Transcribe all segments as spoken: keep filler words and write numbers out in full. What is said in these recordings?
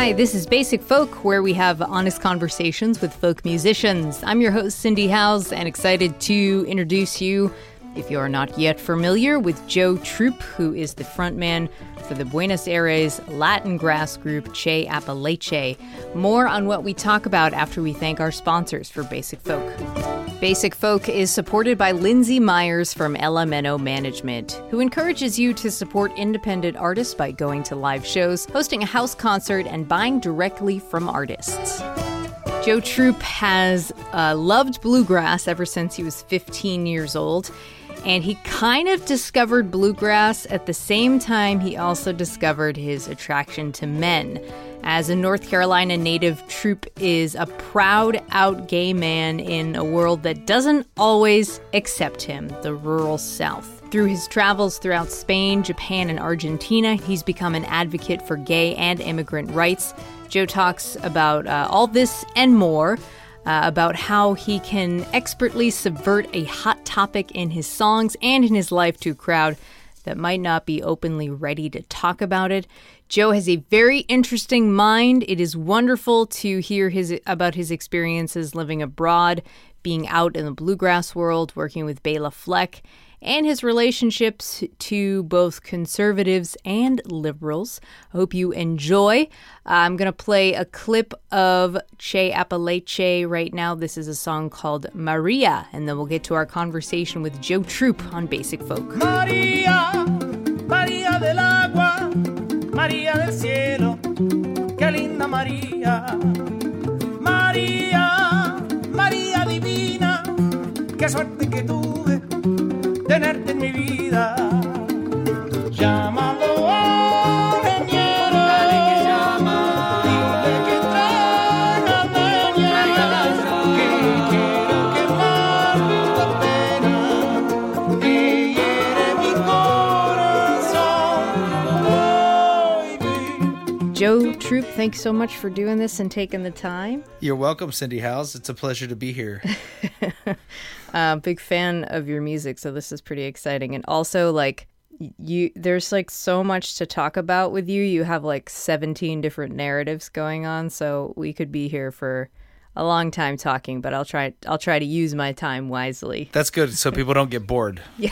Hi, this is Basic Folk, where we have honest conversations with folk musicians. I'm your host, Cindy Howes, and excited to introduce you, if you are not yet familiar, with Joe Troop, who is the frontman for the Buenos Aires Latin grass group Che Apalache. More on what we talk about after we thank our sponsors for Basic Folk. Basic Folk is supported by Lindsay Myers from Elemento Management, who encourages you to support independent artists by going to live shows, hosting a house concert, and buying directly from artists. Joe Troop has uh, loved bluegrass ever since he was fifteen years old, and he kind of discovered bluegrass at the same time he also discovered his attraction to men. As a North Carolina native, Troop is a proud out gay man in a world that doesn't always accept him, the rural South. Through his travels throughout Spain, Japan, and Argentina, he's become an advocate for gay and immigrant rights. Joe talks about uh, all this and more, uh, about how he can expertly subvert a hot topic in his songs and in his life to a crowd that might not be openly ready to talk about it. Joe has a very interesting mind. It is wonderful to hear his about his experiences living abroad, being out in the bluegrass world, working with Bela Fleck, and his relationships to both conservatives and liberals. I hope you enjoy. I'm going to play a clip of Che Apalache right now. This is a song called Maria, and then we'll get to our conversation with Joe Troop on Basic Folk. Maria, Maria del agua, Maria del cielo, qué linda María. María, María divina, qué suerte que tuve tenerte en mi vida. Llámalo a leñero, dale que llama, dile que traiga leña, que quiero quemar la pena que hiere mi corazón. Baby. Joe Troop, thanks so much for doing this and taking the time. You're welcome, Cindy Howes. It's a pleasure to be here. Uh, big fan of your music, so this is pretty exciting. And also, like, you, there's like so much to talk about with you. You have like seventeen different narratives going on, so we could be here for a long time talking. But I'll try. I'll try to use my time wisely. That's good, so people don't get bored. Yeah,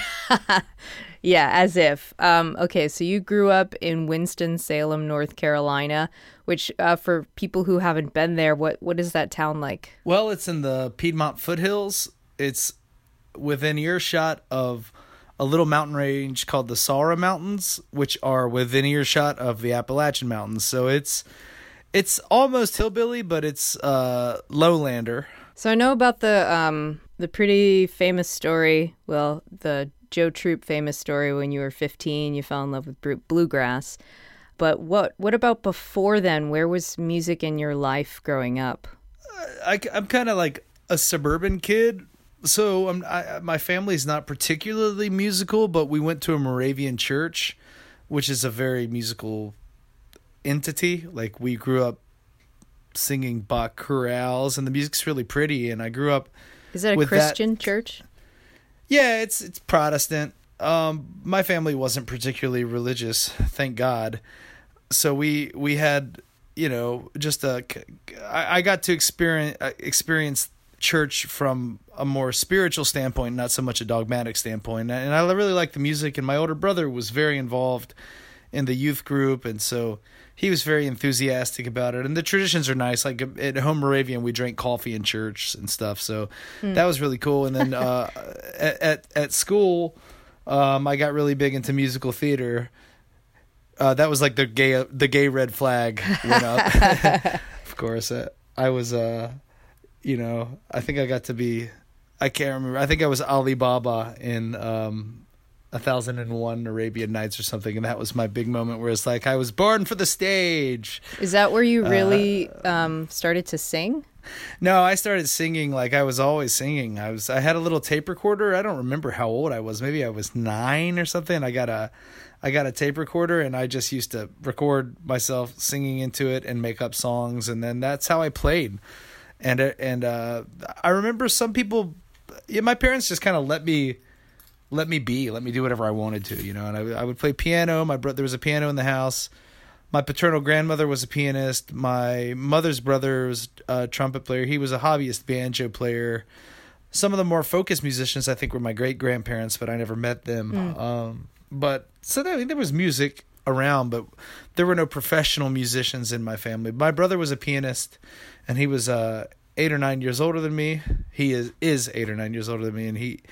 yeah, as if. Um, okay, so you grew up in Winston-Salem, North Carolina, which uh, for people who haven't been there, what what is that town like? Well, it's in the Piedmont foothills. It's within earshot of a little mountain range called the Saura Mountains, which are within earshot of the Appalachian Mountains. So it's it's almost hillbilly, but it's uh, lowlander. So I know about the um, the pretty famous story, well, the Joe Troop famous story when you were fifteen, you fell in love with bluegrass. But what what about before then? Where was music in your life growing up? I, I'm kind of like a suburban kid. So um, I, my family's not particularly musical, but we went to a Moravian church, which is a very musical entity. Like, we grew up singing Bach chorales, and the music's really pretty. And I grew up. Is that a with Christian that. church? Yeah, it's it's Protestant. Um, my family wasn't particularly religious, thank God. So we we had, you know, just a. I, I got to experience experience. church from a more spiritual standpoint, not so much a dogmatic standpoint. And I really liked the music, and my older brother was very involved in the youth group, and so he was very enthusiastic about it. And the traditions are nice. Like at Home Moravian, we drank coffee in church and stuff, so mm. that was really cool. And then uh, at, at at school, um, I got really big into musical theater. Uh, that was like the gay the gay red flag went up. Of course, uh, I was. Uh, You know, I think I got to be, I can't remember. I think I was Ali Baba in um, one thousand one Arabian Nights or something. And that was my big moment where it's like, I was born for the stage. Is that where you really uh, um, started to sing? No, I started singing like I was always singing. I was, I had a little tape recorder. I don't remember how old I was. Maybe I was nine or something. I got a, I got a tape recorder, and I just used to record myself singing into it and make up songs. And then that's how I played. And and uh, I remember some people, yeah, my parents just kind of let me let me be, let me do whatever I wanted to, you know. And I, I would play piano. My brother, there was a piano in the house. my paternal grandmother was a pianist. My mother's brother was a trumpet player. He was a hobbyist banjo player. Some of the more focused musicians, I think, were my great-grandparents, but I never met them. Mm. Um, but so there, there was music around, but there were no professional musicians in my family. My brother was a pianist, and he was uh, eight or nine years older than me. He is is eight or nine years older than me, and he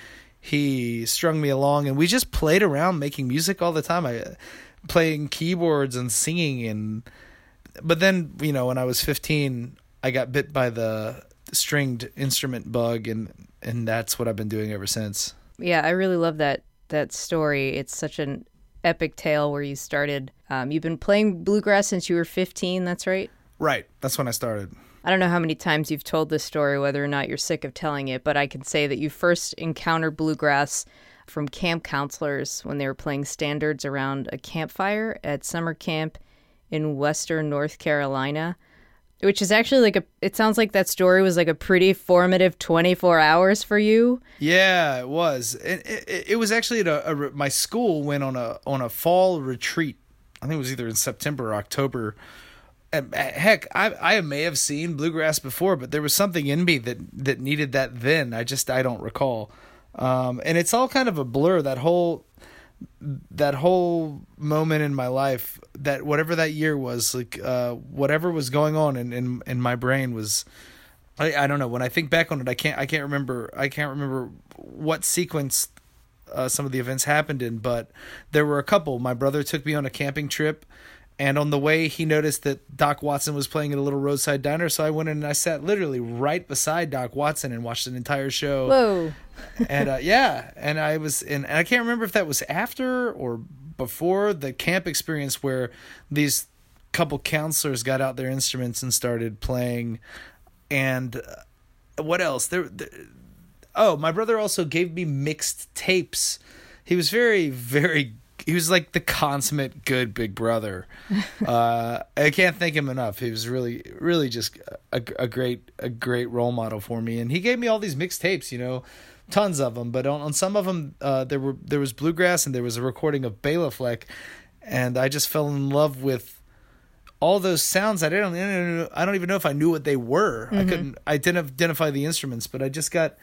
he strung me along, and we just played around making music all the time. I playing keyboards and singing, and but then you know when I was fifteen, I got bit by the stringed instrument bug, and and that's what I've been doing ever since. Yeah, I really love that that story. It's such an epic tale where you started. Um, you've been playing bluegrass since you were fifteen, that's right? Right. That's when I started. I don't know how many times you've told this story, whether or not you're sick of telling it, but I can say that you first encountered bluegrass from camp counselors when they were playing standards around a campfire at summer camp in western North Carolina, which is actually like a, it sounds like that story was like a pretty formative twenty-four hours for you. Yeah, it was. It, it, it was actually at a, a, my school went on a, on a fall retreat. I think it was either in September or October. And heck, I I may have seen bluegrass before, but there was something in me that, that needed that then. I just, I don't recall. Um, and it's all kind of a blur, that whole, that whole moment in my life, that whatever that year was, like, uh, whatever was going on in, in, in my brain was, I, I don't know. When I think back on it, I can't, I can't remember, I can't remember what sequence uh, some of the events happened in, but there were a couple. My brother took me on a camping trip, and on the way, he noticed that Doc Watson was playing at a little roadside diner. So I went in and I sat literally right beside Doc Watson and watched an entire show. Whoa. And uh, yeah, and I was in, and I can't remember if that was after or before the camp experience where these couple counselors got out their instruments and started playing. And uh, what else? There, there. Oh, my brother also gave me mixed tapes. He was very, very He was like the consummate good big brother. Uh, I can't thank him enough. He was really, really just a, a great, a great role model for me. And he gave me all these mixed tapes, you know, tons of them. But on, on some of them, uh, there were there was bluegrass and there was a recording of Bela Fleck, and I just fell in love with all those sounds. I don't, I don't, I don't even know if I knew what they were. Mm-hmm. I couldn't, I didn't identify the instruments, but I just got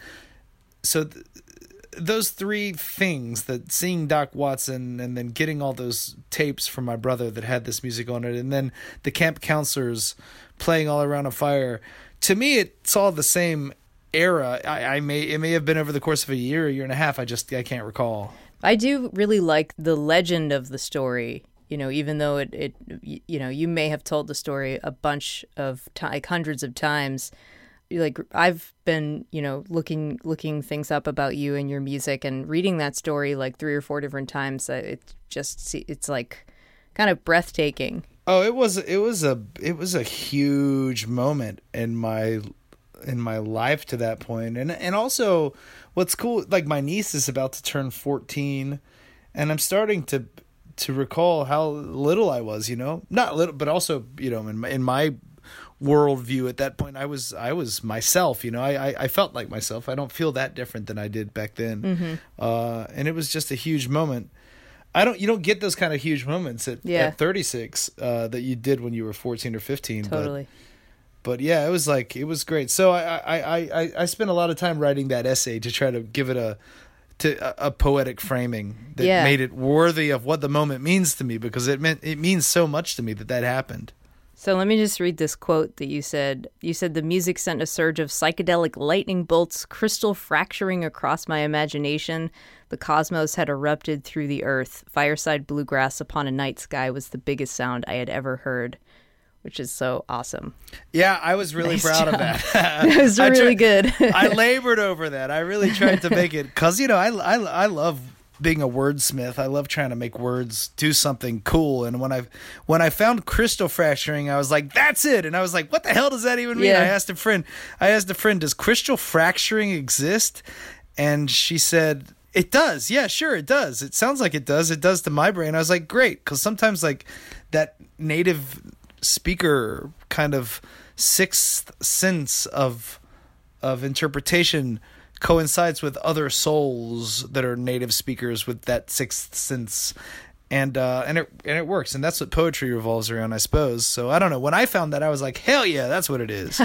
so. Th- Those three things, that seeing Doc Watson and then getting all those tapes from my brother that had this music on it, and then the camp counselors playing all around a fire, to me it's all the same era. I, I may it may have been over the course of a year, a year and a half. I just I can't recall. I do really like the legend of the story. You know, even though it, it you know you may have told the story a bunch of t- like hundreds of times. Like I've been, you know, looking looking things up about you and your music and reading that story like three or four different times. It just it's like kind of breathtaking. Oh, it was it was a it was a huge moment in my in my life to that point. And and also what's cool, like my niece is about to turn fourteen, and I'm starting to to recall how little I was, you know, not little, but also, you know, in my, in my worldview at that point, I was I was myself, you know. I, I, I felt like myself. I don't feel that different than I did back then. Mm-hmm. Uh, and it was just a huge moment. I don't you don't get those kind of huge moments at, yeah. at thirty-six uh, that you did when you were fourteen or fifteen. Totally. But, but yeah, it was like it was great. So I I, I, I spent a lot of time writing that essay to try to give it a to a, a poetic framing that yeah. made it worthy of what the moment means to me, because it meant it means so much to me that that happened. So let me just read this quote that you said. You said, "The music sent a surge of psychedelic lightning bolts, crystal fracturing across my imagination. The cosmos had erupted through the earth. Fireside bluegrass upon a night sky was the biggest sound I had ever heard," which is so awesome. Yeah, I was really nice proud job. of that. It was really good. I labored over that. I really tried to make it, because, you know, I, I, I love being a wordsmith. I love trying to make words do something cool. And when I when I found crystal fracturing, I was like, that's it. And I was like, what the hell does that even mean? Yeah. I asked a friend, I asked a friend, does crystal fracturing exist? And she said, it does. Yeah, sure, it does. It sounds like it does. It does to my brain. I was like, great. Because sometimes like that native speaker kind of sixth sense of of interpretation coincides with other souls that are native speakers with that sixth sense. And uh, and it and it works, and that's what poetry revolves around, I suppose. So I don't know. When I found that, I was like, hell yeah, that's what it is.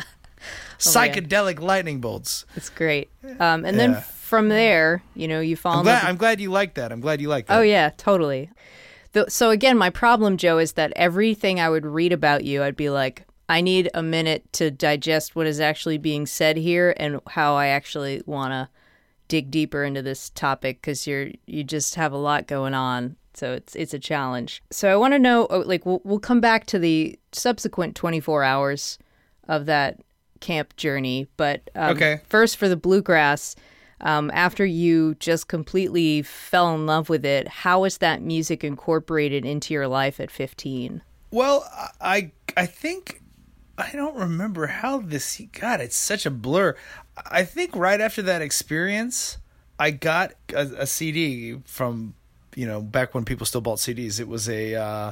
Psychedelic oh, lightning bolts. It's great. Um, and then yeah. from there, you know, you fall I'm in glad, love with- I'm glad you like that. I'm glad you like that. Oh, yeah, totally. The, so again, my problem, Joe, is that everything I would read about you, I'd be like, I need a minute to digest what is actually being said here and how I actually want to dig deeper into this topic, because you're you just have a lot going on. So it's it's a challenge. So I want to know, like, we'll, we'll come back to the subsequent twenty-four hours of that camp journey. But um, okay. First, for the bluegrass, um, after you just completely fell in love with it, how was that music incorporated into your life at fifteen? Well, I I think, I don't remember how this, God, it's such a blur. I think right after that experience, I got a, a C D from, you know, back when people still bought C Ds. It was a uh,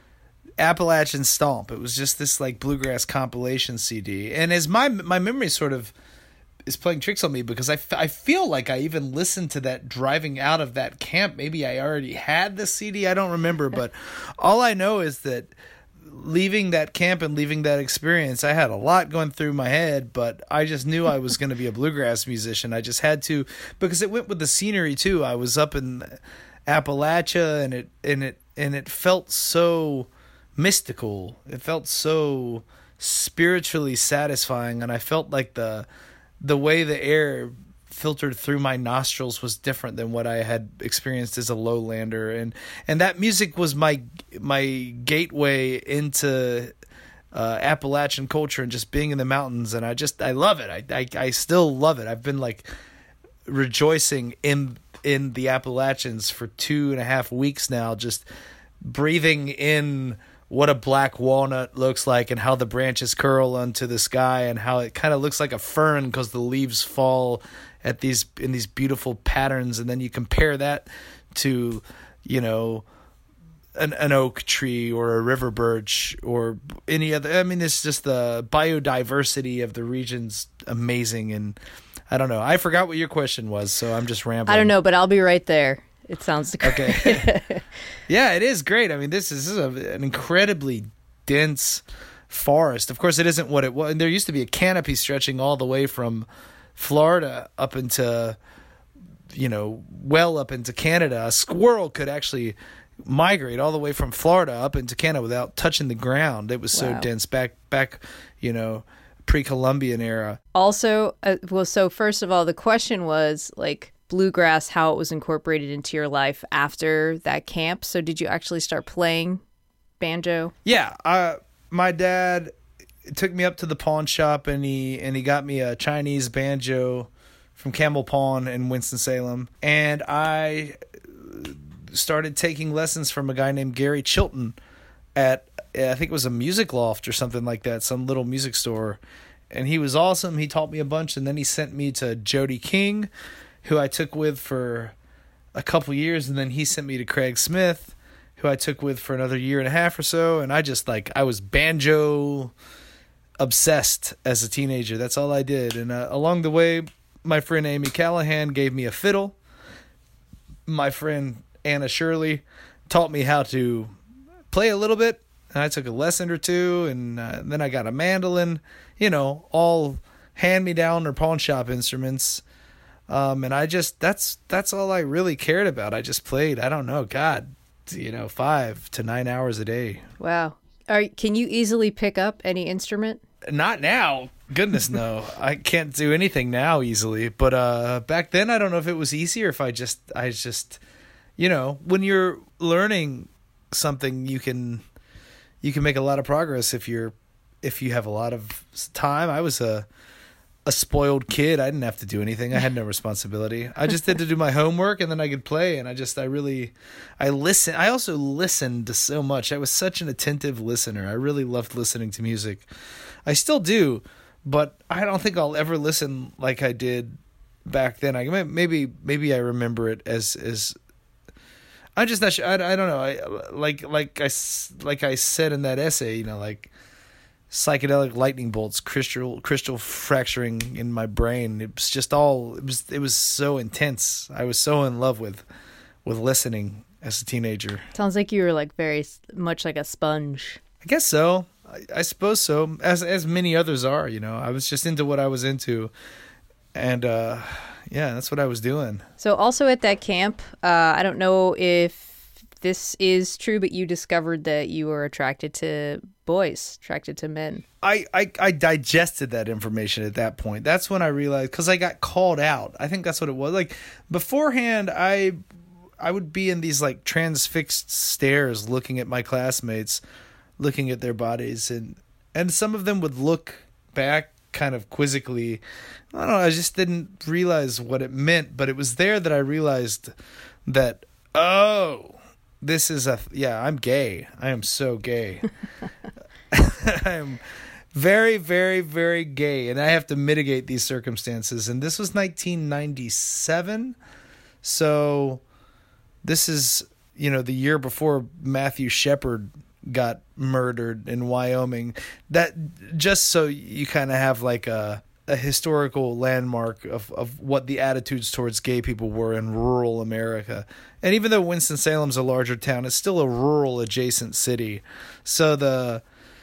Appalachian Stomp. It was just this like bluegrass compilation C D. And as my my memory sort of is playing tricks on me, because I, f- I feel like I even listened to that driving out of that camp. Maybe I already had the C D. I don't remember. But all I know is that leaving that camp and leaving that experience, I had a lot going through my head, but I just knew I was going to be a bluegrass musician. I just had to, because it went with the scenery too. I was up in Appalachia, and it and it and it felt so mystical. It felt so spiritually satisfying, and I felt like the the way the air filtered through my nostrils was different than what I had experienced as a lowlander, and and that music was my my gateway into uh, Appalachian culture and just being in the mountains. And I just I love it. I, I I still love it. I've been like rejoicing in in the Appalachians for two and a half weeks now, just breathing in what a black walnut looks like and how the branches curl onto the sky and how it kind of looks like a fern because the leaves fall at these in these beautiful patterns. And then you compare that to, you know, an an oak tree or a river birch or any other. I mean, it's just the biodiversity of the region's amazing. And I don't know. I forgot what your question was, so I'm just rambling. I don't know, but I'll be right there. It sounds great. Okay. Yeah, it is great. I mean, this is, this is a, an incredibly dense forest. Of course, it isn't what it was. There used to be a canopy stretching all the way from Florida up into, you know, well up into Canada. A squirrel could actually migrate all the way from Florida up into Canada without touching the ground. It was so Wow. dense back, back, you know, pre-Columbian era. Also, uh, well, so first of all, the question was like bluegrass, how it was incorporated into your life after that camp. So did you actually start playing banjo? Yeah, uh, my dad took me up to the pawn shop, and he and he got me a Chinese banjo from Campbell Pawn in Winston-Salem, and I started taking lessons from a guy named Gary Chilton at, I think it was a Music Loft or something like that, some little music store, and he was awesome. He taught me a bunch, and then he sent me to Jody King, who I took with for a couple years, and then he sent me to Craig Smith, who I took with for another year and a half or so. And I just like, I was banjo obsessed as a teenager. That's all I did. And uh, along the way, my friend Amy Callahan gave me a fiddle. My friend Anna Shirley taught me how to play a little bit. And I took a lesson or two, and uh, then I got a mandolin, you know, all hand-me-down or pawn shop instruments. Um, and I just, that's, that's all I really cared about. I just played, I don't know, God, you know, five to nine hours a day. Wow. Are, can you easily pick up any instrument? Not now. Goodness, no. I can't do anything now easily. But uh, back then, I don't know if it was easy or if I just, I just, you know, when you're learning something, you can, you can make a lot of progress if you're, if you have a lot of time. I was a, a spoiled kid. I didn't have to do anything. I had no responsibility. I just had to do my homework, and then I could play. And I just, I really, I listen. I also listened to so much. I was such an attentive listener. I really loved listening to music. I still do, but I don't think I'll ever listen like I did back then. I maybe, maybe I remember it as, as I'm just not sure. I, I don't know. I like, like I, like I said in that essay, you know, like, psychedelic lightning bolts, crystal crystal fracturing in my brain. It was just all it was it was so intense. I was so in love with with listening. as a teenager. Sounds like you were like very s- much like a sponge. I guess so. I, I suppose so. As as many others are, you know. I was just into what I was into, and uh, yeah, that's what I was doing. So also at that camp, uh, I don't know if this is true, but you discovered that you were attracted to boys, attracted to men. I, I, I digested that information at that point. That's when I realized, because I got called out. I think that's what it was. Like beforehand, I I would be in these like transfixed stares looking at my classmates, looking at their bodies, and and some of them would look back kind of quizzically. I don't know, I just didn't realize what it meant, but it was there that I realized that, oh, this is a, yeah, I'm gay. I am so gay. I am very, very, very gay, and I have to mitigate these circumstances. And this was nineteen ninety-seven, so this is, you know, the year before Matthew Shepard got murdered in Wyoming. That, just so you kind of have like a a historical landmark of, of what the attitudes towards gay people were in rural America. And even though Winston-Salem's a larger town, it's still a rural adjacent city. So the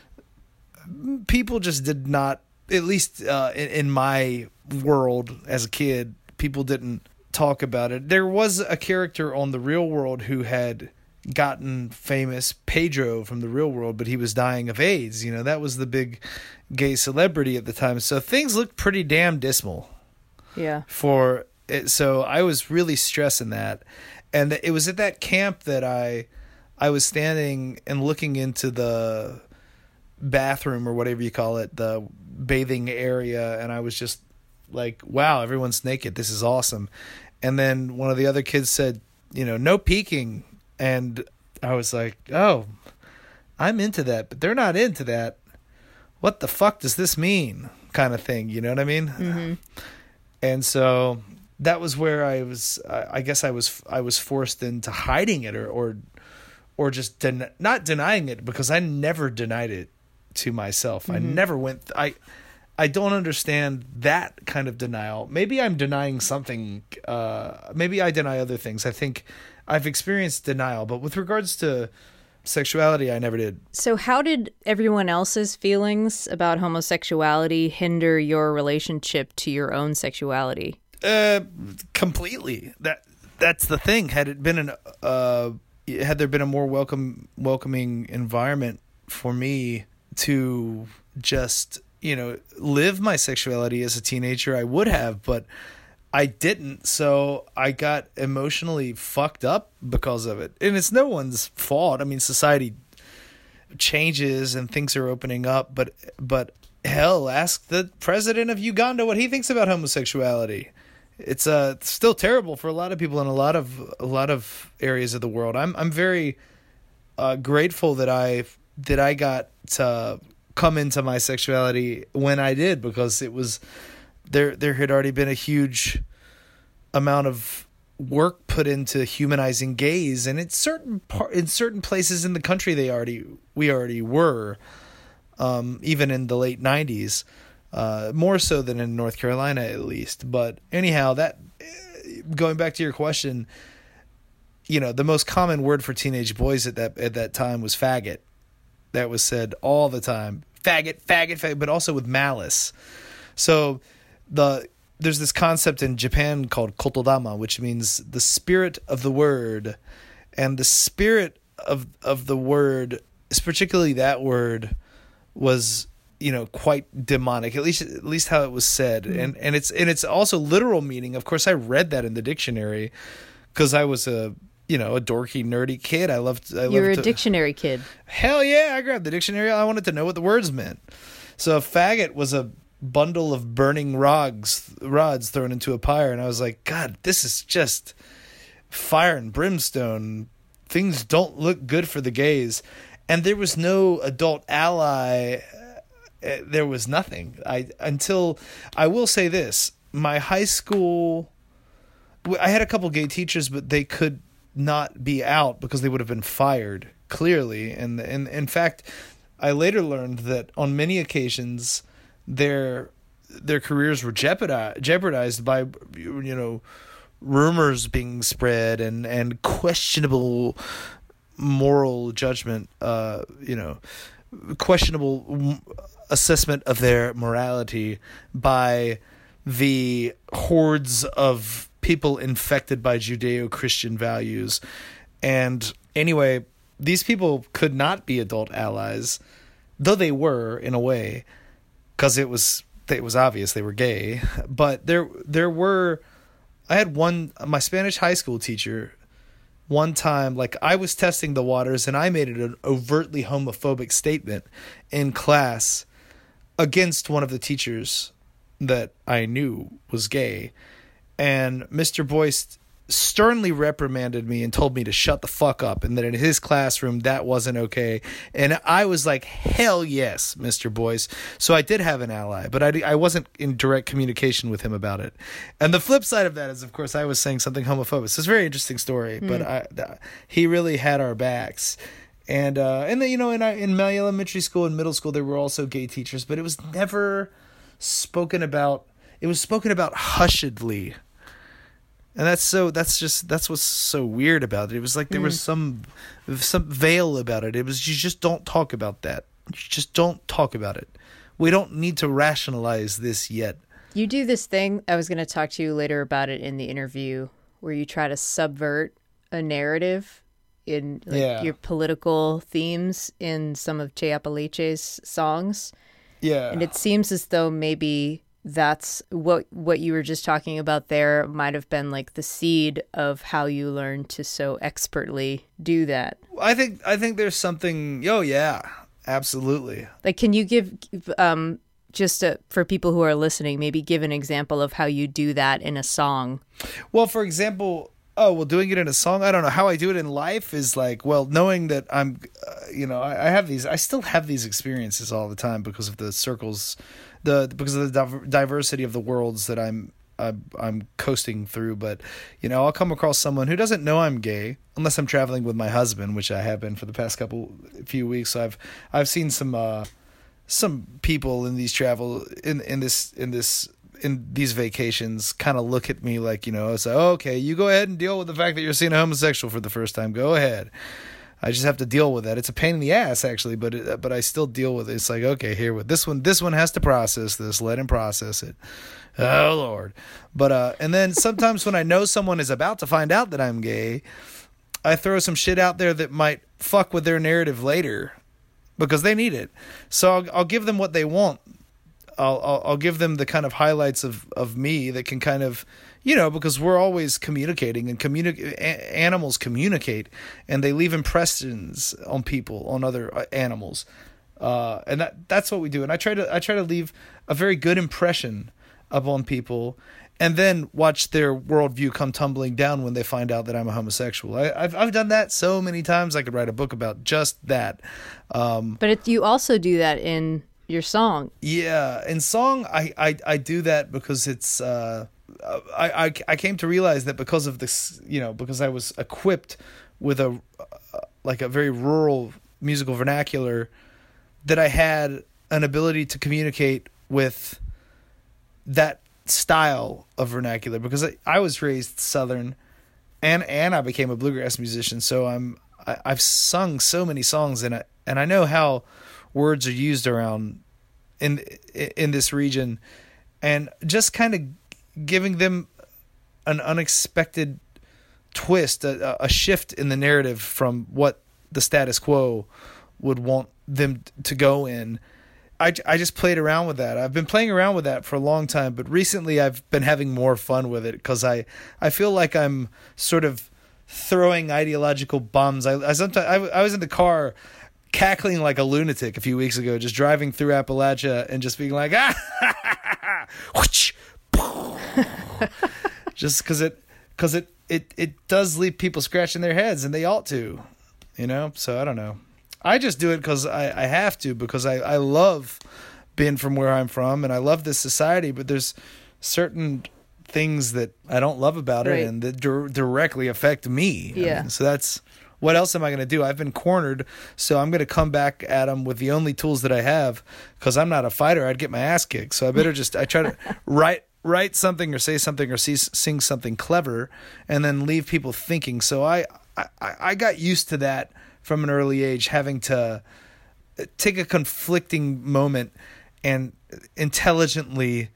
people just did not, at least uh, in, in my world as a kid, people didn't talk about it. There was a character on The Real World who had gotten famous, Pedro from The Real World, but he was dying of AIDS. You know, that was the big gay celebrity at the time. So things looked pretty damn dismal. Yeah. For it, so I was really stressing that. And it was at that camp that I I was standing and looking into the bathroom or whatever you call it, the bathing area, and I was just like, wow, everyone's naked. This is awesome. And then one of the other kids said, you know, no peeking. And I was like, oh, I'm into that, but they're not into that. What the fuck does this mean? Kind of thing, you know what I mean? Mm-hmm. And so that was where I was, I guess I was, I was forced into hiding it or, or, or just den- not denying it, because I never denied it to myself. Mm-hmm. I never went, I, I don't understand that kind of denial. Maybe I'm denying something. Uh, maybe I deny other things. I think I've experienced denial, but with regards to sexuality, I never did. So how did everyone else's feelings about homosexuality hinder your relationship to your own sexuality? Uh, completely. That that's the thing. Had it been an uh, had there been a more welcome welcoming environment for me to just, you know, live my sexuality as a teenager, I would have, but I didn't. So I got emotionally fucked up because of it. And it's no one's fault. I mean, society changes and things are opening up, but but hell, ask the president of Uganda what he thinks about homosexuality. It's uh still terrible for a lot of people in a lot of a lot of areas of the world. I'm I'm very uh, grateful that I that I got to come into my sexuality when I did, because it was there there had already been a huge amount of work put into humanizing gays, and it's certain par- in certain places in the country they already we already were, um, even in the late nineties. Uh, more so than in North Carolina, at least. But anyhow, that going back to your question, you know, the most common word for teenage boys at that at that time was faggot. That was said all the time, faggot, faggot, faggot, but also with malice. So the there's this concept in Japan called kotodama, which means the spirit of the word, and the spirit of of the word, is particularly that word, was, you know, quite demonic, at least at least how it was said. Mm. And and it's and it's also literal meaning. Of course, I read that in the dictionary because I was a, you know, a dorky, nerdy kid. I loved I You were loved a to, dictionary kid. Hell yeah, I grabbed the dictionary. I wanted to know what the words meant. So a faggot was a bundle of burning rods rods thrown into a pyre, and I was like, God, this is just fire and brimstone. Things don't look good for the gays. And there was no adult ally. There was nothing. I until I will say this: my high school, I had a couple gay teachers, but they could not be out because they would have been fired, clearly. And and in fact, I later learned that on many occasions, their their careers were jeopardized jeopardized by, you know, rumors being spread and, and questionable moral judgment, uh, you know, questionable assessment of their morality by the hordes of people infected by Judeo-Christian values. And anyway, these people could not be adult allies, though they were in a way, because it was it was obvious they were gay. But there there were, I had one, my Spanish high school teacher, one time, like, I was testing the waters and I made it an overtly homophobic statement in class against one of the teachers that I knew was gay. And Mister Boyce sternly reprimanded me and told me to shut the fuck up, and that in his classroom that wasn't okay. And I was like, hell yes, Mister Boyce. So I did have an ally, but I, I wasn't in direct communication with him about it. And the flip side of that is, of course, I was saying something homophobic. So it's a very interesting story, mm. but I, he really had our backs. And uh, and then, you know, in in my elementary school and middle school, there were also gay teachers, but it was never spoken about. It was spoken about hushedly. And that's so. That's just. That's what's so weird about it. It was like there mm. was some, some veil about it. It was, you just don't talk about that. You just don't talk about it. We don't need to rationalize this yet. You do this thing. I was going to talk to you later about it in the interview, where you try to subvert a narrative in like, yeah. your political themes in some of Che Apalache's songs. Yeah, and it seems as though maybe that's what what you were just talking about there might have been like the seed of how you learned to so expertly do that. I think I think there's something. Oh yeah, absolutely. Like, can you give um just a, for people who are listening, maybe give an example of how you do that in a song? Well, for example, oh well, doing it in a song. I don't know how I do it in life is like, well, knowing that I'm, uh, you know, I, I have these. I still have these experiences all the time because of the circles. The, because of the diversity of the worlds that I'm, I'm I'm coasting through. But, you know, I'll come across someone who doesn't know I'm gay unless I'm traveling with my husband, which I have been for the past couple few weeks. So I've I've seen some uh, some people in these travel in in this in this in these vacations kind of look at me like, you know, it's like, oh, okay, you go ahead and deal with the fact that you're seeing a homosexual for the first time. Go ahead. I just have to deal with that. It's a pain in the ass, actually, but it, but I still deal with it. It's like, okay, here with this one, this one has to process this. Let him process it. Oh Lord. But uh, and then sometimes when I know someone is about to find out that I'm gay, I throw some shit out there that might fuck with their narrative later, because they need it. So I'll, I'll give them what they want. I'll, I'll I'll give them the kind of highlights of of me that can kind of, you know, because we're always communicating, and communi- a- animals communicate, and they leave impressions on people, on other animals, uh, and that that's what we do. And I try to I try to leave a very good impression upon people, and then watch their worldview come tumbling down when they find out that I'm a homosexual. I, I've I've done that so many times. I could write a book about just that. Um, but it, you also do that in your song. Yeah, in song, I I, I do that because it's. Uh, I, I I came to realize that because of this, you know, because I was equipped with a uh, like a very rural musical vernacular, that I had an ability to communicate with that style of vernacular, because I, I was raised Southern, and and I became a bluegrass musician, so I'm I, I've sung so many songs, and I and I know how words are used around in in this region, and just kind of giving them an unexpected twist, a, a shift in the narrative from what the status quo would want them to go in. I, I just played around with that. I've been playing around with that for a long time, but recently I've been having more fun with it, because I, I feel like I'm sort of throwing ideological bombs. I, I sometimes I, I was in the car cackling like a lunatic a few weeks ago, just driving through Appalachia and just being like, ah, whoosh, just because it because it, it it does leave people scratching their heads, and they ought to, you know. So I don't know. I just do it because I, I have to, because I, I love being from where I'm from, and I love this society. But there's certain things that I don't love about right. it, and that dir- directly affect me. Yeah. I mean, so that's. What else am I going to do? I've been cornered, so I'm going to come back at them with the only tools that I have, because I'm not a fighter. I'd get my ass kicked. So I better just, I try to write write something or say something or see, sing something clever and then leave people thinking. So I, I, I got used to that from an early age, having to take a conflicting moment and intelligently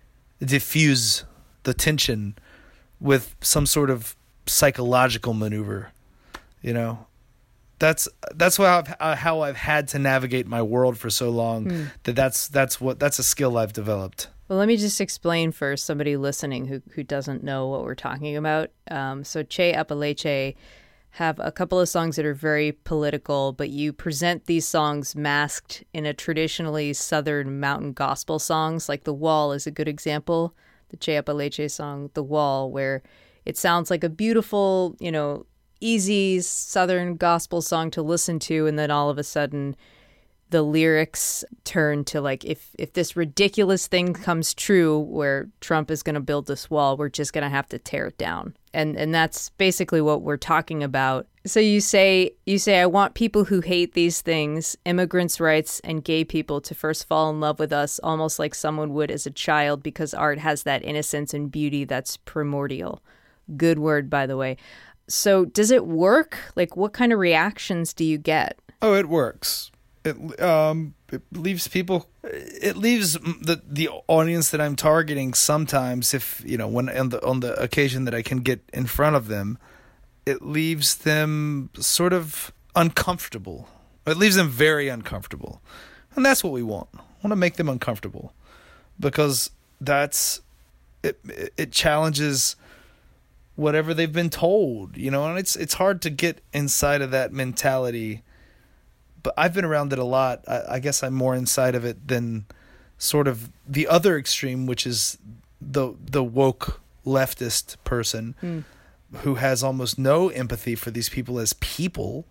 diffuse the tension with some sort of psychological maneuver. You know, that's that's how I've, uh, how I've had to navigate my world for so long. Mm. That that's that's what that's a skill I've developed. Well, let me just explain for somebody listening who who doesn't know what we're talking about. Um, so Che Apalache have a couple of songs that are very political, but you present these songs masked in a traditionally Southern mountain gospel songs. Like The Wall is a good example. The Che Apalache song, The Wall, where it sounds like a beautiful, you know, easy Southern gospel song to listen to, and then all of a sudden the lyrics turn to like, if if this ridiculous thing comes true where Trump is going to build this wall, we're just going to have to tear it down. And and that's basically what we're talking about. So you say you say I want people who hate these things, immigrants' rights, and gay people to first fall in love with us almost like someone would as a child, because art has that innocence and beauty that's primordial. Good word, by the way. So does it work? Like, what kind of reactions do you get? Oh, it works. It um it leaves people. It leaves the the audience that I'm targeting sometimes, if you know, when on the on the occasion that I can get in front of them, it leaves them sort of uncomfortable. It leaves them very uncomfortable, and that's what we want. I want to make them uncomfortable, because that's it. It challenges whatever they've been told, you know, and it's it's hard to get inside of that mentality. But I've been around it a lot. I, I guess I'm more inside of it than sort of the other extreme, which is the the woke leftist person mm. who has almost no empathy for these people as people.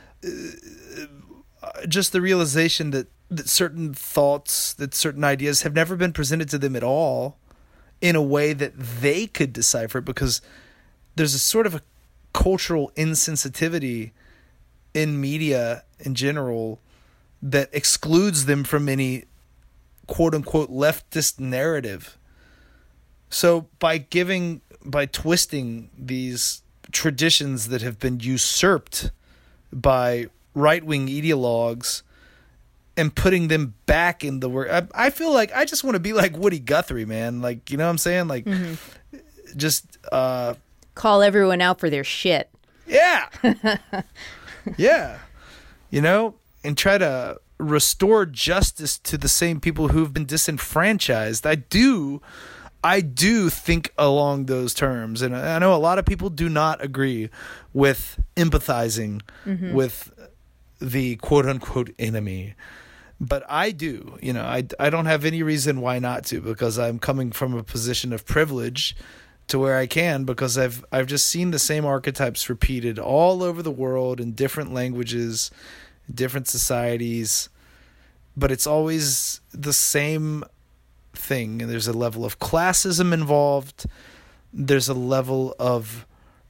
Uh, just the realization that, that certain thoughts, that certain ideas have never been presented to them at all in a way that they could decipher, because there's a sort of a cultural insensitivity in media in general that excludes them from any quote-unquote leftist narrative. So by giving, by twisting these traditions that have been usurped by right-wing ideologues and putting them back in the work, I, I feel like I just want to be like Woody Guthrie, man. Like, you know what I'm saying? Like, mm-hmm. just uh, call everyone out for their shit. Yeah. Yeah. You know, and try to restore justice to the same people who've been disenfranchised. I do, I do think along those terms. And I know a lot of people do not agree with empathizing mm-hmm. with the quote unquote enemy. But I do, you know, I, I don't have any reason why not to, because I'm coming from a position of privilege to where I can, because I've I've just seen the same archetypes repeated all over the world in different languages, different societies, but it's always the same thing. And there's a level of classism involved. There's a level of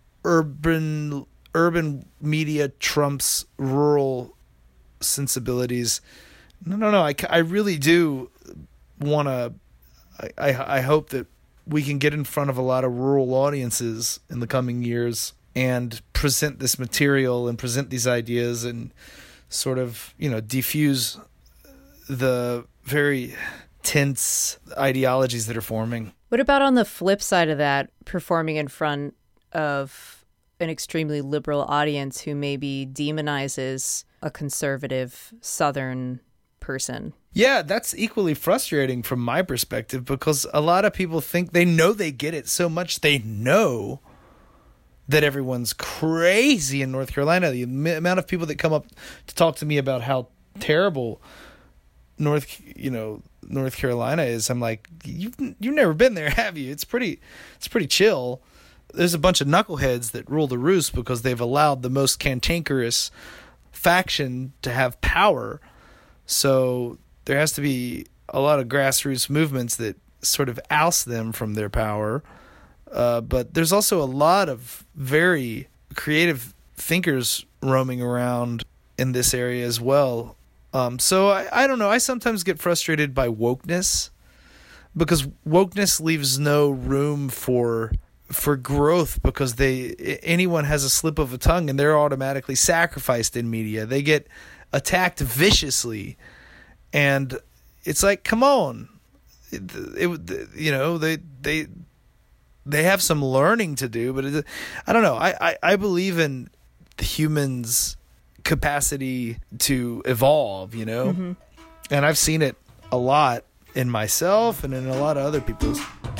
urban urban media trumps rural sensibilities. No, no, no. I, I really do want to. I, I I hope that we can get in front of a lot of rural audiences in the coming years and present this material and present these ideas and sort of, you know, diffuse the very tense ideologies that are forming. What about on the flip side of that, performing in front of an extremely liberal audience who maybe demonizes a conservative Southern person? Yeah, that's equally frustrating from my perspective, because a lot of people think they know they get it so much. They know that everyone's crazy in North Carolina. The amount of people that come up to talk to me about how terrible North, you know, North Carolina is, I'm like, you've you've never been there, have you? It's pretty, it's pretty chill. There's a bunch of knuckleheads that rule the roost because they've allowed the most cantankerous faction to have power. So there has to be a lot of grassroots movements that sort of oust them from their power. Uh, but there's also a lot of very creative thinkers roaming around in this area as well. Um, so I, I don't know. I sometimes get frustrated by wokeness, because wokeness leaves no room for for growth, because they anyone has a slip of a tongue and they're automatically sacrificed in media. They get attacked viciously, and it's like, come on, it, it you know they they they have some learning to do, but it, I don't know. I, I I believe in humans' capacity to evolve, you know, mm-hmm. and I've seen it a lot in myself and in a lot of other people's.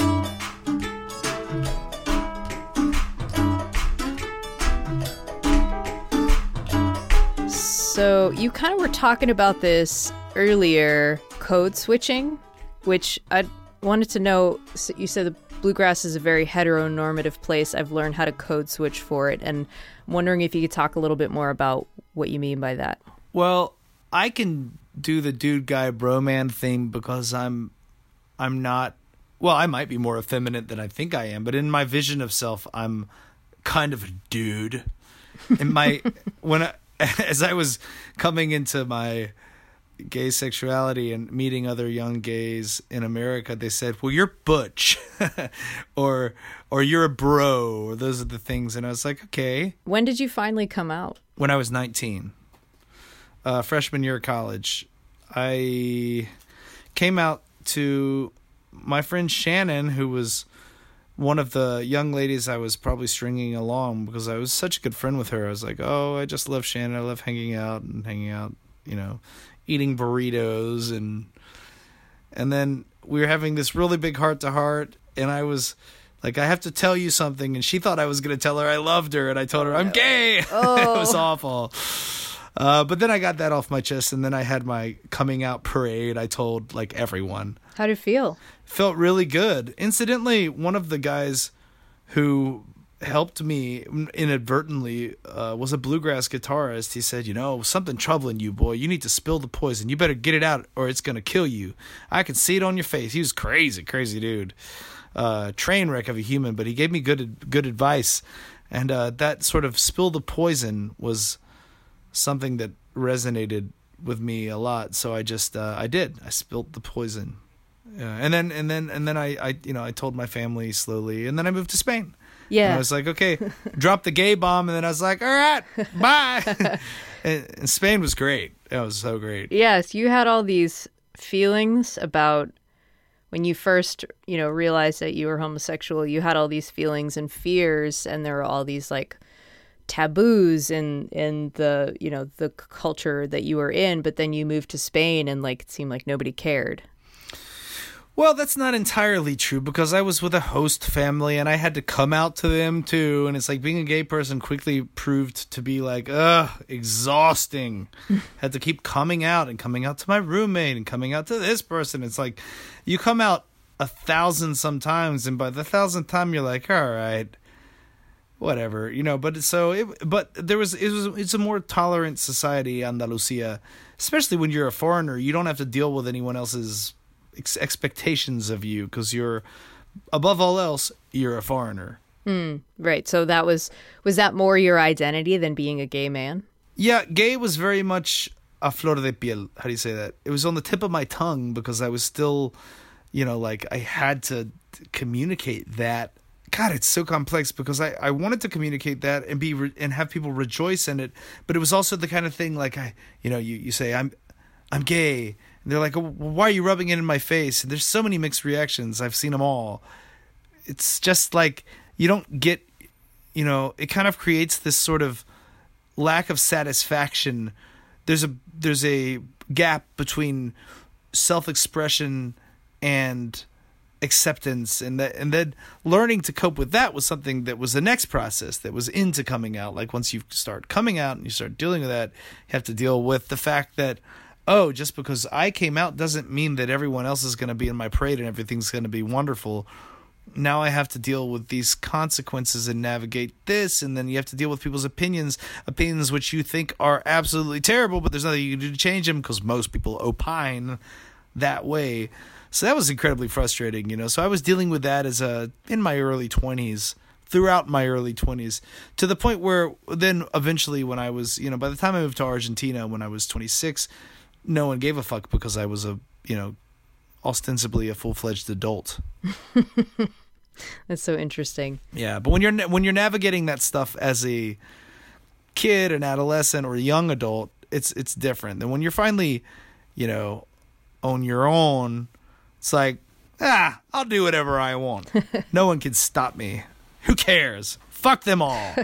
So you kind of were talking about this earlier, code switching, which I wanted to know. You said the bluegrass is a very heteronormative place. I've learned how to code switch for it, and I'm wondering if you could talk a little bit more about what you mean by that. Well, I can do the dude guy broman thing because I'm I'm not, well, I might be more effeminate than I think I am, but in my vision of self, I'm kind of a dude. In my when I, as I was coming into my gay sexuality and meeting other young gays in America, they said, well, you're butch or or you're a bro, or those are the things. And I was like, okay. When did you finally come out? When I was nineteen. Uh, freshman year of college. I came out to my friend Shannon, who was one of the young ladies I was probably stringing along because I was such a good friend with her. I was like, oh, I just love Shannon. I love hanging out and hanging out, you know, eating burritos. And and then we were having this really big heart-to-heart, and I was like, I have to tell you something. And she thought I was going to tell her I loved her, and I told her I'm gay. Oh. It was awful. Uh, but then I got that off my chest, and then I had my coming out parade. I told, like, everyone. How did it feel? Felt really good. Incidentally, one of the guys who helped me inadvertently uh, was a bluegrass guitarist. He said, you know, something troubling you, boy. You need to spill the poison. You better get it out or it's going to kill you. I can see it on your face. He was crazy, crazy dude. Uh, train wreck of a human, but he gave me good good advice. And uh, that sort of spill the poison was something that resonated with me a lot. So I just uh, I did. I spilled the poison. Yeah, and then and then and then I, I you know I told my family slowly, and then I moved to Spain. Yeah, and I was like, okay, drop the gay bomb, and then I was like, all right, bye. and, and Spain was great. It was so great. Yes, you had all these feelings about when you first you know realized that you were homosexual. You had all these feelings and fears, and there were all these like taboos in in the you know the culture that you were in. But then you moved to Spain, and like it seemed like nobody cared. Well, that's not entirely true, because I was with a host family and I had to come out to them too. And it's like being a gay person quickly proved to be like, ugh, exhausting. Had to keep coming out and coming out to my roommate and coming out to this person. It's like you come out a thousand sometimes, and by the thousandth time you're like, all right, whatever, you know. But so, it, but there was it was it's a more tolerant society, Andalusia, especially when you're a foreigner. You don't have to deal with anyone else's expectations of you, because you're, above all else, you're a foreigner. Mm, right. So that was was that more your identity than being a gay man? Yeah, gay was very much a flor de piel. How do you say that? It was on the tip of my tongue because I was still, you know, like I had to communicate that. God, it's so complex because I, I wanted to communicate that and be re- and have people rejoice in it, but it was also the kind of thing like I, you know, you, you say I'm I'm gay. And they're like, oh, why are you rubbing it in my face? And there's so many mixed reactions. I've seen them all. It's just like you don't get, you know, it kind of creates this sort of lack of satisfaction. There's a there's a gap between self-expression and acceptance, and that, and then learning to cope with that was something that was the next process that was into coming out. Like once you start coming out and you start dealing with that, you have to deal with the fact that, oh, just because I came out doesn't mean that everyone else is going to be in my parade and everything's going to be wonderful. Now I have to deal with these consequences and navigate this, and then you have to deal with people's opinions, opinions which you think are absolutely terrible, but there's nothing you can do to change them because most people opine that way. So that was incredibly frustrating, you know. So I was dealing with that as a in my early twenties, throughout my early twenties, to the point where then eventually when I was, you know, by the time I moved to Argentina when I was twenty-six, no one gave a fuck because I was a, you know, ostensibly a full-fledged adult. That's so interesting. Yeah, but when you're when you're navigating that stuff as a kid, an adolescent, or a young adult, it's it's different. And when you're finally, you know, on your own, it's like, ah, I'll do whatever I want. No one can stop me. Who cares? Fuck them all.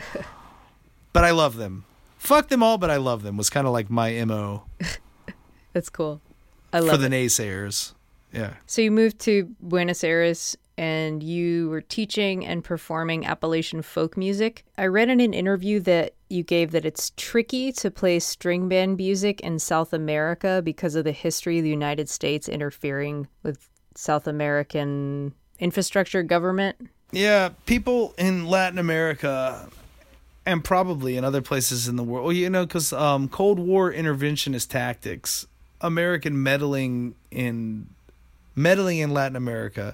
But I love them. Fuck them all, but I love them was kind of like my M O. That's cool. I love for the it. naysayers. Yeah. So you moved to Buenos Aires and you were teaching and performing Appalachian folk music. I read in an interview that you gave that it's tricky to play string band music in South America because of the history of the United States interfering with South American infrastructure government. Yeah, people in Latin America and probably in other places in the world, well, you know, because um, Cold War interventionist tactics, American meddling in meddling in Latin America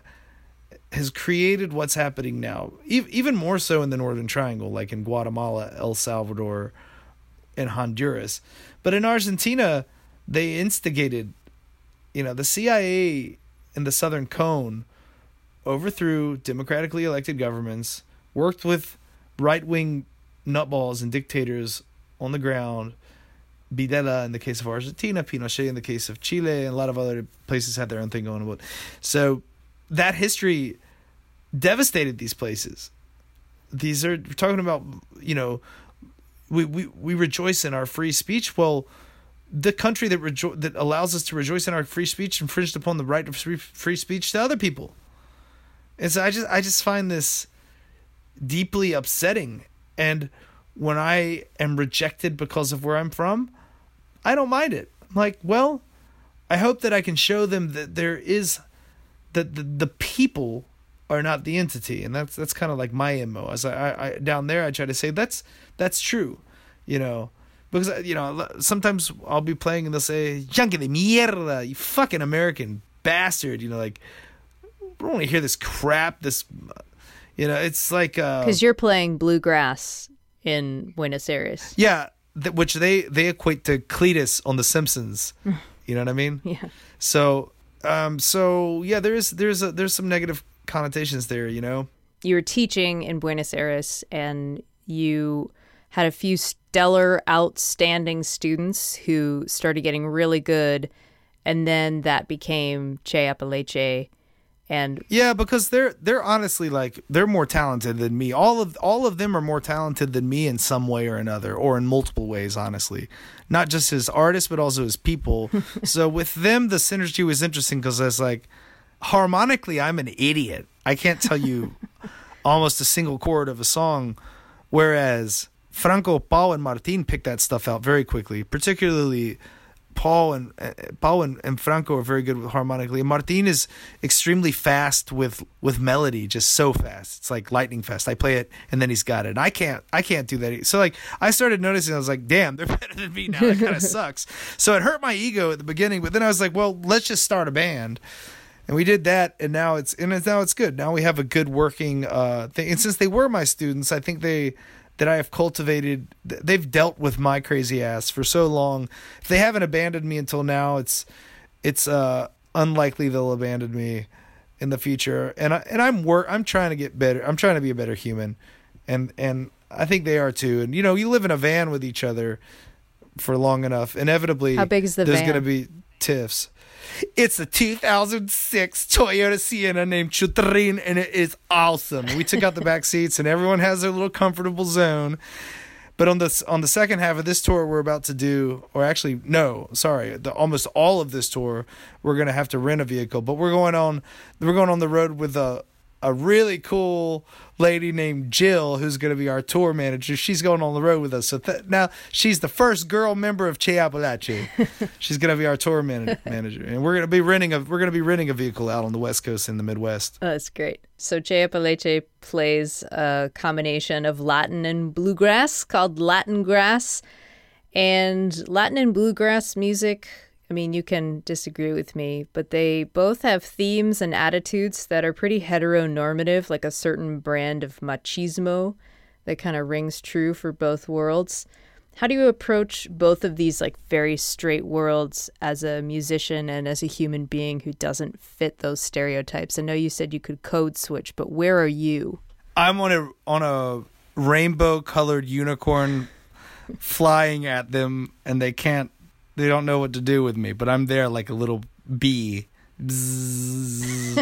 has created what's happening now, e- even more so in the Northern Triangle, like in Guatemala, El Salvador, and Honduras. But in Argentina, they instigated, you know, the C I A in the Southern Cone overthrew democratically elected governments, worked with right-wing nutballs and dictators on the ground. Videla in the case of Argentina, Pinochet in the case of Chile, and a lot of other places had their own thing going on. So that history devastated these places. These are, we're talking about, you know, we, we, we rejoice in our free speech. Well, the country that rejo- that allows us to rejoice in our free speech infringed upon the right of free, free speech to other people. And so I just I just find this deeply upsetting. And when I am rejected because of where I'm from, I don't mind it. I'm like, well, I hope that I can show them that there is that the, the people are not the entity, and that's that's kind of like my M O. As I, I, I down there, I try to say that's that's true, you know, because you know sometimes I'll be playing and they'll say "Yankee de mierda," you fucking American bastard, you know, like I don't want to hear this crap. This, you know, it's like because uh, you're playing bluegrass in Buenos Aires. Yeah, th- which they, they equate to Cletus on The Simpsons. You know what I mean? Yeah. So, um, so yeah, there is there's a, there's some negative connotations there. You know, you were teaching in Buenos Aires, and you had a few stellar, outstanding students who started getting really good, and then that became Che Apalache. And yeah, because they're they're honestly like they're more talented than me. All of all of them are more talented than me in some way or another, or in multiple ways. Honestly, not just as artists, but also as people. So with them, the synergy was interesting because I was like, harmonically, I'm an idiot. I can't tell you almost a single chord of a song, whereas Franco, Paul, and Martin picked that stuff out very quickly. Particularly Paul and uh, Paul and, and Franco are very good with harmonically. And Martin is extremely fast with, with melody, just so fast. It's like lightning fast. I play it and then he's got it. And I can't I can't do that. So like I started noticing, I was like, damn, they're better than me now. It kind of sucks. So it hurt my ego at the beginning, but then I was like, well, let's just start a band. And we did that, and now it's and it's, now it's good. Now we have a good working uh, thing. And since they were my students, I think they that I have cultivated, they've dealt with my crazy ass for so long. If they haven't abandoned me until now, it's it's uh, unlikely they'll abandon me in the future. And I and I'm work I'm trying to get better. I'm trying to be a better human, and and I think they are too. And you know, you live in a van with each other for long enough, inevitably, how big is the there's van? going to be tiffs. It's a two thousand six Toyota Sienna named Chutrin, and it is awesome. We took out the back seats, and everyone has their little comfortable zone. But on the on the second half of this tour, we're about to do, or actually, no, sorry, the, almost all of this tour, we're gonna have to rent a vehicle. But we're going on, we're going on the road with a a really cool lady named Jill, who's going to be our tour manager. She's going on the road with us. So th- now she's the first girl member of Che Apalache. She's going to be our tour man- manager, and we're going to be renting a we're going to be renting a vehicle out on the West Coast in the Midwest. Oh, that's great. So Che Apalache plays a combination of Latin and bluegrass called Latin Grass, and Latin and bluegrass music, I mean, you can disagree with me, but they both have themes and attitudes that are pretty heteronormative, like a certain brand of machismo that kind of rings true for both worlds. How do you approach both of these like very straight worlds as a musician and as a human being who doesn't fit those stereotypes? I know you said you could code switch, but where are you? I'm on a on a rainbow colored unicorn flying at them, and they can't they don't know what to do with me, but I'm there like a little bee. Bzzz.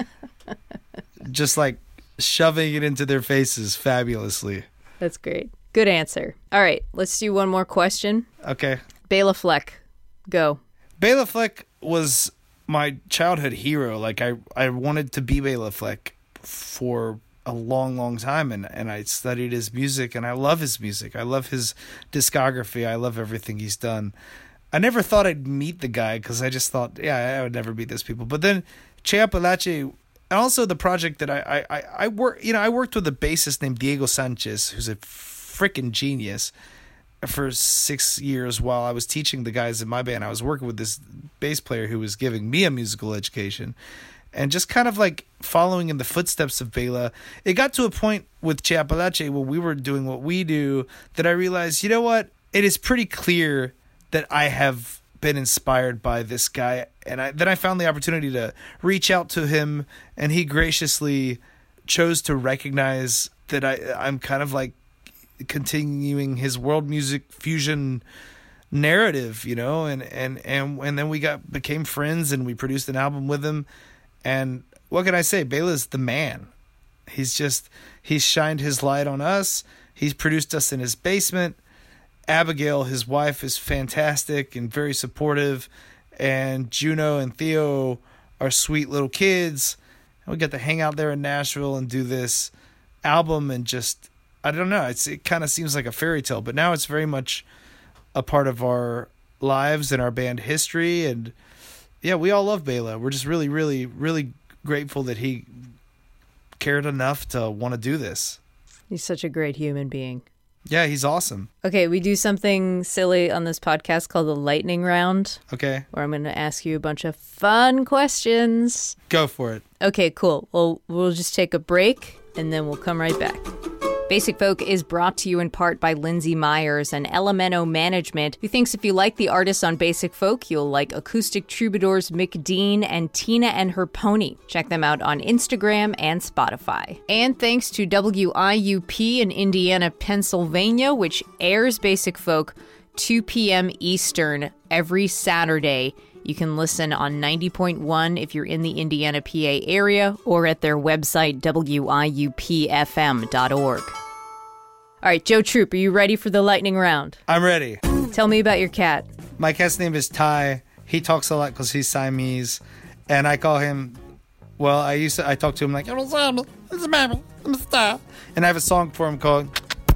Just like shoving it into their faces fabulously. That's great. Good answer. All right, let's do one more question. Okay. Bela Fleck, go. Bela Fleck was my childhood hero. Like I, I wanted to be Bela Fleck for a long, long time, and, and I studied his music, and I love his music. I love his discography. I love everything he's done. I never thought I'd meet the guy because I just thought, yeah, I would never meet those people. But then Che Apalache, and also the project that I, I, I, I work, you know, I worked with a bassist named Diego Sanchez, who's a freaking genius, for six years while I was teaching the guys in my band. I was working with this bass player who was giving me a musical education, and just kind of like following in the footsteps of Bela. It got to a point with Che Apalache when we were doing what we do that I realized, you know what? It is pretty clear that I have been inspired by this guy, and I, then I found the opportunity to reach out to him, and he graciously chose to recognize that I, I'm kind of like continuing his world music fusion narrative, you know, and, and, and, and then we got, became friends, and we produced an album with him. And what can I say? Bela's the man. He's just, he's shined his light on us. He's produced us in his basement. Abigail, his wife, is fantastic and very supportive. And Juno and Theo are sweet little kids. And we got to hang out there in Nashville and do this album, and just, I don't know, it's it kind of seems like a fairy tale, but now it's very much a part of our lives and our band history. And yeah, we all love Bela. We're just really, really, really grateful that he cared enough to want to do this. He's such a great human being. Yeah, he's awesome. Okay, we do something silly on this podcast called the lightning round. Okay. Where I'm going to ask you a bunch of fun questions. Go for it. Okay, cool. Well, we'll just take a break, and then we'll come right back. Basic Folk is brought to you in part by Lindsay Myers and Elemento Management, who thinks if you like the artists on Basic Folk, you'll like Acoustic Troubadours Mick Dean and Tina and Her Pony. Check them out on Instagram and Spotify. And thanks to W I U P in Indiana, Pennsylvania, which airs Basic Folk two p.m. Eastern every Saturday. You can listen on ninety point one if you're in the Indiana, P A area, or at their website, W I U P F M dot org. All right, Joe Troop, are you ready for the lightning round? I'm ready. Tell me about your cat. My cat's name is Ty. He talks a lot because he's Siamese, and I call him, well, I used to, I talk to him like, and I have a song for him called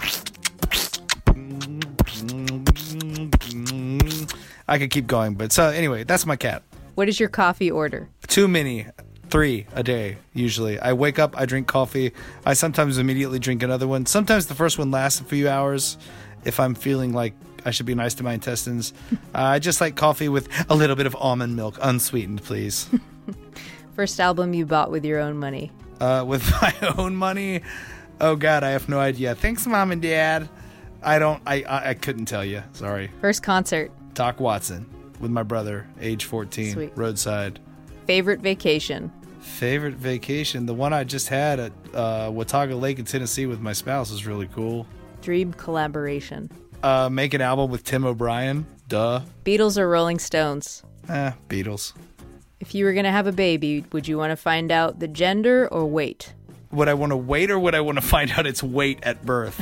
I could keep going, but so anyway, that's my cat. What is your coffee order? Too many. Three a day, usually. I wake up, I drink coffee. I sometimes immediately drink another one. Sometimes the first one lasts a few hours if I'm feeling like I should be nice to my intestines. uh, I just like coffee with a little bit of almond milk, unsweetened, please. First album you bought with your own money? Uh, with my own money? Oh, God, I have no idea. Thanks, Mom and Dad. I don't, I, I, I couldn't tell you. Sorry. First concert? Doc Watson with my brother, age fourteen, Sweet. Roadside. Favorite vacation? Favorite vacation? The one I just had at uh, Watauga Lake in Tennessee with my spouse was really cool. Dream collaboration? Uh, make an album with Tim O'Brien. Duh. Beatles or Rolling Stones? Eh, Beatles. If you were going to have a baby, would you want to find out the gender or wait? Would I want to wait, or would I want to find out its weight at birth?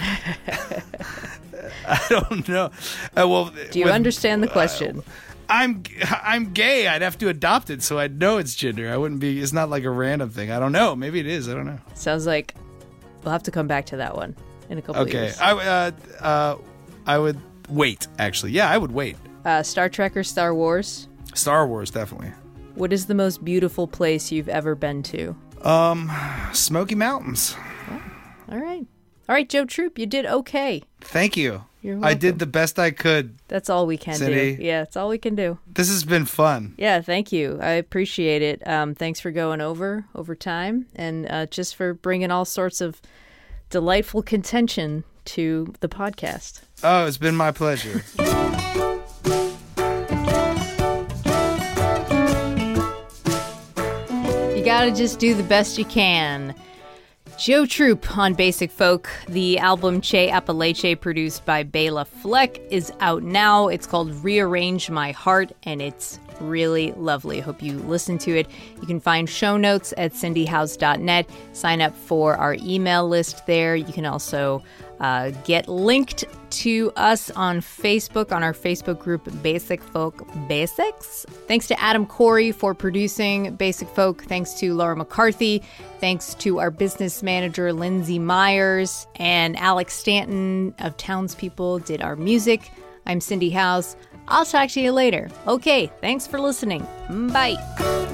I don't know. Uh, well, do you with, understand the question? Uh, I'm I'm gay. I'd have to adopt it, so I'd know its gender. I wouldn't be. It's not like a random thing. I don't know. Maybe it is. I don't know. Sounds like we'll have to come back to that one in a couple okay. of years. I uh, uh I would wait. Actually, yeah, I would wait. Uh, Star Trek or Star Wars? Star Wars, definitely. What is the most beautiful place you've ever been to? Um, Smoky Mountains. Oh, all right. All right, Joe Troop, you did okay. Thank you. You're welcome. I did the best I could. That's all we can Cindy. do. Yeah, that's all we can do. This has been fun. Yeah, thank you. I appreciate it. Um, thanks for going over over time, and uh, just for bringing all sorts of delightful contention to the podcast. Oh, it's been my pleasure. You gotta just do the best you can. Joe Troop on Basic Folk. The album Che Apalache, produced by Bela Fleck, is out now. It's called Rearrange My Heart, and it's really lovely. I hope you listen to it. You can find show notes at cindy house dot net. Sign up for our email list there. You can also uh, get linked to us on Facebook, on our Facebook group, Basic Folk Basics. Thanks to Adam Corey for producing Basic Folk. Thanks to Laura McCarthy. Thanks to our business manager, Lindsay Myers. And Alex Stanton of Townspeople did our music. I'm Cindy House. I'll talk to you later. Okay, thanks for listening. Bye.